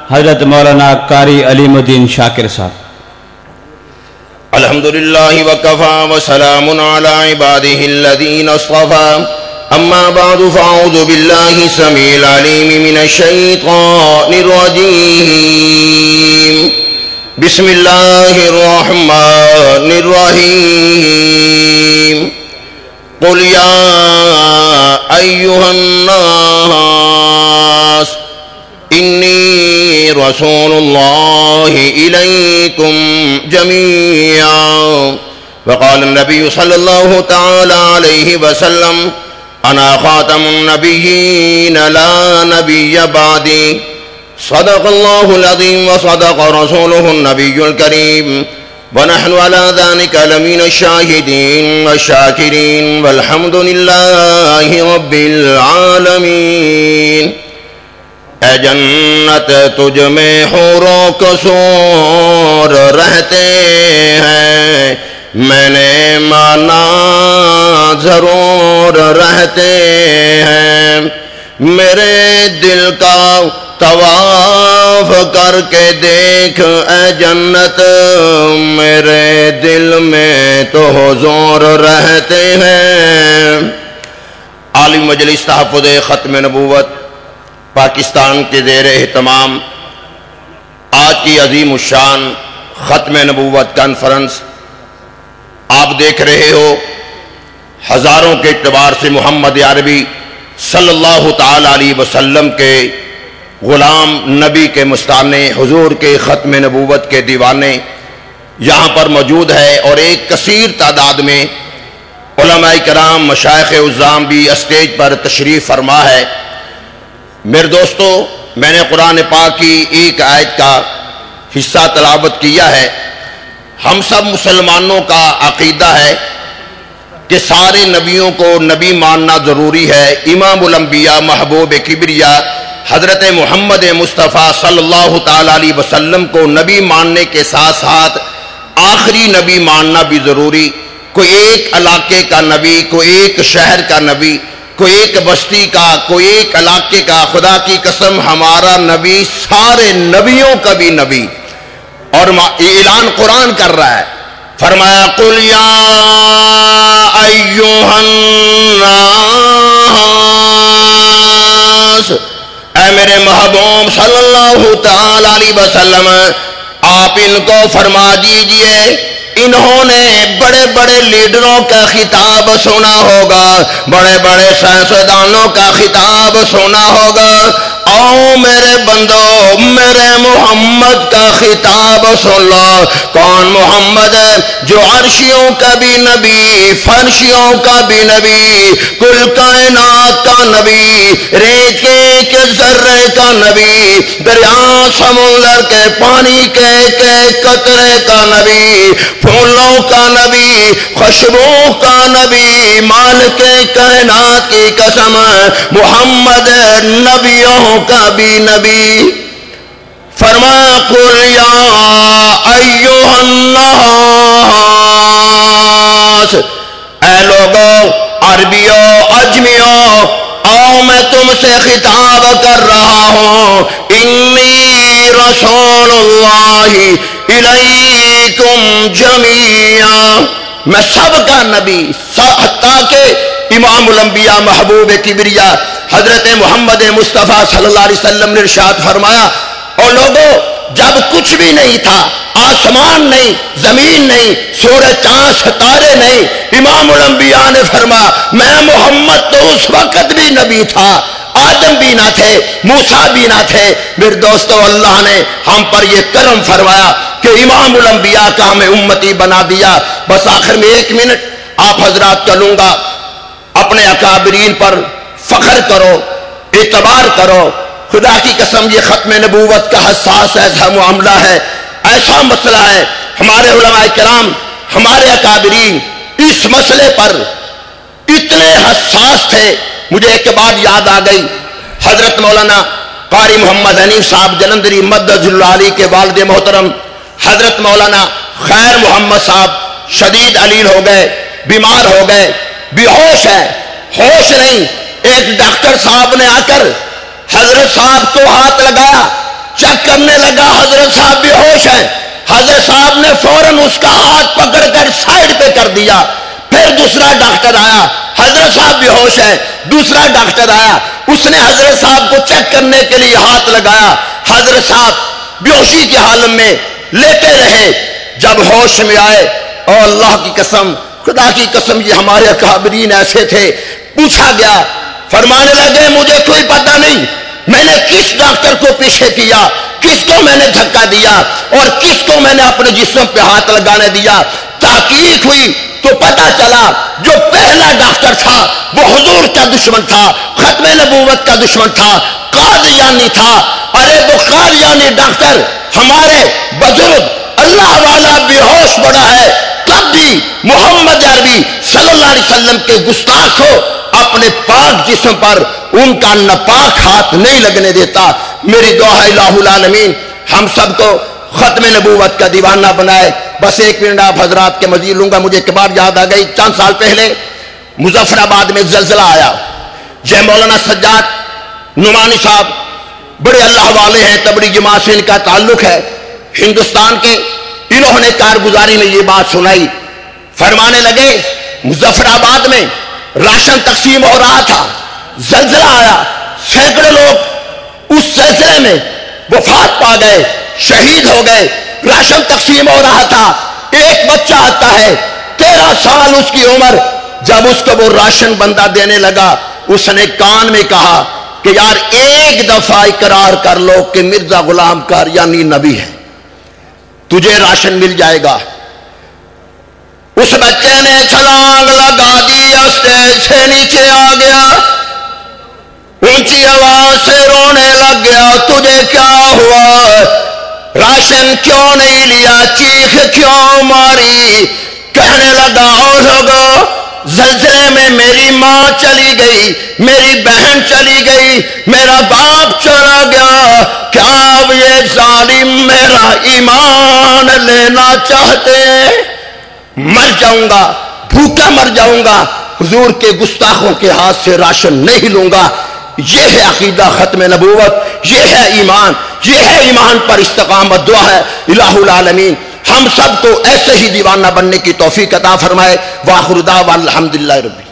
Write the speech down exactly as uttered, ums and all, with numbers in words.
حضرت مولانا قاری علیم الدین شاکر صاحب۔ الحمدللہ وکفا وسلام علی عبادہ الذین اصطفى اما بعد فاعوذ باللہ السمیع العلیم من الشیطان الرجیم بسم اللہ الرحمن الرحیم قل یا ایہا الناس انی رسول اللہ الیکم جمیعا وقال النبی صلی اللہ تعالی علیہ وسلم انا خاتم النبیین لا نبی بعدی صدق اللہ العظیم وصدق رسولہ النبی الکریم ونحن على ذلك لمن الشاہدین والشاکرین والحمد للہ رب العالمین۔ اے جنت تجھ میں حوروں قصور رہتے ہیں، میں نے مانا ضرور رہتے ہیں، میرے دل کا طواف کر کے دیکھ اے جنت، میرے دل میں تو حضور رہتے ہیں۔ عالی مجلس تحفظ ختم نبوت پاکستان کے زیر اہتمام آج کی عظیم الشان ختم نبوت کانفرنس آپ دیکھ رہے ہو، ہزاروں کے اعتبار سے محمد عربی صلی اللہ تعالی علیہ وسلم کے غلام، نبی کے مستعنے، حضور کے ختم نبوت کے دیوانے یہاں پر موجود ہے، اور ایک کثیر تعداد میں علماء کرام، مشائخ عظام بھی اسٹیج پر تشریف فرما ہے۔ میرے دوستو، میں نے قرآن پاک کی ایک آیت کا حصہ تلاوت کیا ہے۔ ہم سب مسلمانوں کا عقیدہ ہے کہ سارے نبیوں کو نبی ماننا ضروری ہے۔ امام الانبیاء، محبوب کبریا حضرت محمد مصطفیٰ صلی اللہ تعالی علیہ وسلم کو نبی ماننے کے ساتھ ساتھ آخری نبی ماننا بھی ضروری۔ کوئی ایک علاقے کا نبی، کوئی ایک شہر کا نبی، کوئی ایک بستی کا، کوئی ایک علاقے کا، خدا کی قسم ہمارا نبی سارے نبیوں کا بھی نبی، اور اعلان قرآن کر رہا ہے، فرمایا قل یا ایھا الناس، اے میرے محبوب صلی اللہ تعالی علیہ وسلم آپ ان کو فرما دیجئے۔ انہوں نے بڑے بڑے لیڈروں کا خطاب سنا ہوگا، بڑے بڑے سائنسدانوں کا خطاب سنا ہوگا، آؤ میرے بندو میرے محمد کا خطاب سن لو۔ کون محمد ہے؟ جو عرشیوں کا بھی نبی، فرشیوں کا بھی نبی، کل کائنات کا نبی، ریت کے ایک ذرے کا نبی، دریا سمندر کے پانی کے ایک ایک قطرے کا نبی، پھولوں کا نبی، خوشبو کا نبی، مالک کائنات کی قسم محمد نبیوں کا بھی نبی۔ فرمایا قل یا ایھا الناس، اے لوگوں، عربیوں، عجمیوں، آؤ میں تم سے خطاب کر رہا ہوں، انی رسول اللہ الیکم جمیعا، میں سب کا نبی، حتیٰ کہ امام الانبیاء، محبوب کبریا حضرت محمد مصطفیٰ صلی اللہ علیہ وسلم نے ارشاد فرمایا، اور لوگوں جب کچھ بھی نہیں تھا، آسمان نہیں، زمین نہیں، سورج، چاند، ستارے نہیں، امام الانبیاء نے فرمایا میں محمد تو اس وقت بھی نبی تھا، آدم بھی نہ تھے، موسیٰ بھی نہ تھے۔ میرے دوستو، اللہ نے ہم پر یہ کرم فرمایا کہ امام الانبیاء کا ہمیں امتی بنا دیا۔ بس آخر میں ایک منٹ آپ حضرات کا لوں گا، اپنے اکابرین پر فخر کرو، اعتبار کرو۔ خدا کی قسم یہ ختم نبوت کا حساس ایسا معاملہ ہے، ایسا مسئلہ ہے، ہمارے علماء کرام، ہمارے اکابرین اس مسئلے پر اتنے حساس تھے۔ مجھے ایک بات یاد آ گئی، حضرت مولانا قاری محمد حنیف صاحب جلندری مدد اللہ علی کے والد محترم حضرت مولانا خیر محمد صاحب شدید علیل ہو گئے، بیمار ہو گئے، بے ہوش ہے، ہوش نہیں۔ ایک ڈاکٹر صاحب نے آ کر حضرت صاحب کو ہاتھ لگایا، چیک کرنے لگا حضرت صاحب بے ہوش ہیں. حضرت صاحب نے فوراً اس کا ہاتھ پکڑ کر سائڈ پہ کر دیا. پھر دوسرا ڈاکٹر آیا, حضرت صاحب بے ہوش ہیں. دوسرا ڈاکٹر آیا, اس نے حضرت صاحب کو چیک کرنے کے لیے ہاتھ لگایا. حضرت صاحب بے ہوشی کے حالت میں لیتے رہے. جب ہوش میں آئے, اور اللہ کی قسم, خدا کی قسم, یہ ہمارے اکابرین ایسے تھے, پوچھا گیا, فرمانے لگے مجھے کوئی پتہ نہیں میں نے کس ڈاکٹر کو پیچھے کیا, کس کو میں نے دھکا دیا, اور کس کو میں نے اپنے جسم پہ ہاتھ لگانے دیا. تحقیق ہوئی تو پتا چلا جو پہلا ڈاکٹر تھا وہ حضور کا دشمن تھا, ختم نبوت کا دشمن تھا, قادیانی تھا. ارے وہ قادیانی ڈاکٹر ہمارے بزرگ اللہ والا بے ہوش پڑا ہے, تب بھی محمد عربی صلی اللہ علیہ وسلم کے گستاخ ہو اپنے پاک جسم پر ان کا ناپاک ہاتھ نہیں لگنے دیتا. میری دعا ہے الہ العالمین ہم سب کو ختم نبوت کا دیوانہ بنائے. بس ایک منٹ آپ حضرات کے مزید لوں گا. مجھے ایک بات یاد آ گئی, چند سال پہلے مظفر آباد میں زلزلہ آیا. جے مولانا سجاد نعمانی صاحب بڑے اللہ والے ہیں, تبڑی جماعت سے ان کا تعلق ہے, ہندوستان کے. انہوں نے کارگزاری میں یہ بات سنائی, فرمانے لگے مظفر آباد میں راشن تقسیم ہو رہا تھا, زلزلہ آیا, سینکڑے لوگ اس سلسلے میں وفات پا گئے, شہید ہو گئے. راشن تقسیم ہو رہا تھا, ایک بچہ آتا ہے تیرہ سال اس کی عمر, جب اس کو وہ راشن بندہ دینے لگا اس نے کان میں کہا کہ یار ایک دفعہ اقرار کر لو کہ مرزا غلام قادیانی نبی ہے, تجھے راشن مل جائے گا. اس بچے نے چھلانگ لگا دی, اسٹیج سے نیچے آ گیا, اونچی آواز سے رونے لگ گیا. تجھے کیا ہوا, راشن کیوں نہیں لیا, چیخ کیوں ماری. کہنے لگا او لوگو, زلزلے میں میری ماں چلی گئی, میری بہن چلی گئی, میرا باپ چلا گیا, کیا اب یہ ظالم میرا ایمان لینا چاہتے ہیں؟ مر جاؤں گا, بھوکا مر جاؤں گا, حضور کے گستاخوں کے ہاتھ سے راشن نہیں لوں گا. یہ ہے عقیدہ ختم نبوت, یہ ہے ایمان, یہ ہے ایمان پر استقامت. دعا ہے الہ العالمین ہم سب کو ایسے ہی دیوانہ بننے کی توفیق عطا فرمائے. وآخر دعوانا الحمدللہ رب